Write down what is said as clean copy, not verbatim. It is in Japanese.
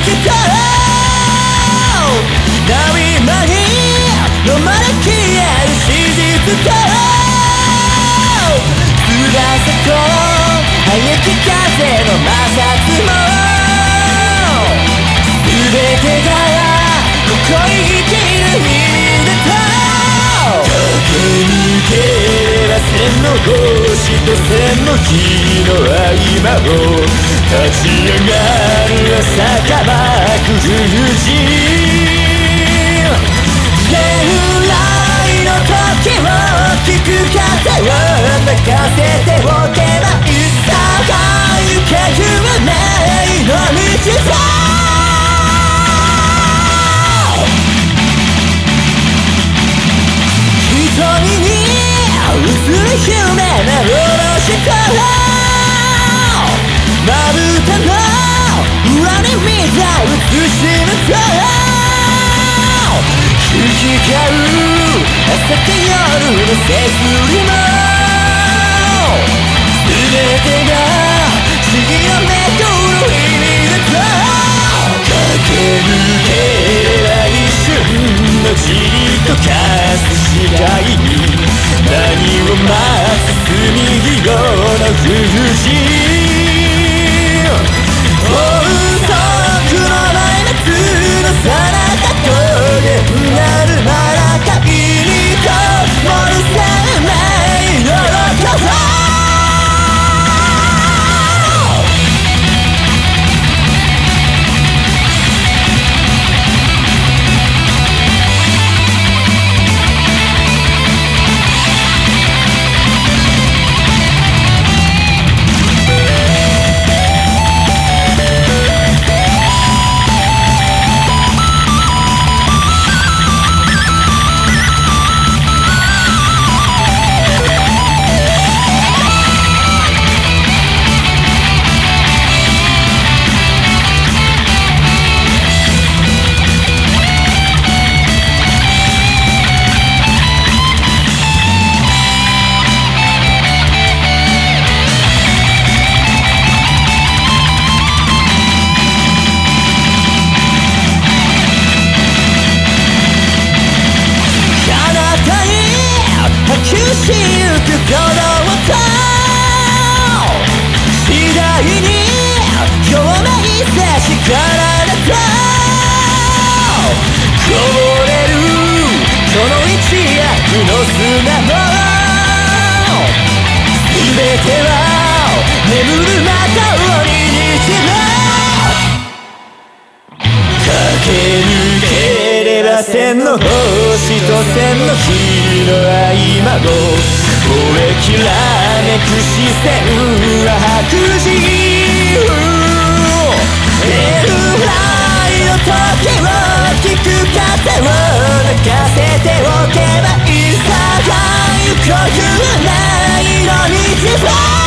と波間に飲まれ消える史実と翼と生えき風の摩擦も全てがここに生きる意味だと駆け抜ければ線の星と線の日の合間を立ち上がる朝かばく十字現来の時を聞く風を任せておけばいつか行けるないの道さ瞳に映る夢幻とまぶたの裏に見た美しむと行き交う朝と夜のせすりも全てが不思議なめくる意味だと駆け抜ければ一瞬のじりと化す視界に何を待つ隅色の風神音速のない夏の彼方と現なるマラカイにともる生命の喜びしゆく鼓動と次第に表面せし体とこぼれるこの一躍の砂も全ては眠る中を日常駆け抜ければ線の星と線の日の合間を燃えきらめく視線は白磁エルライの時を聞く風を泣かせておけばいつか行くないの道を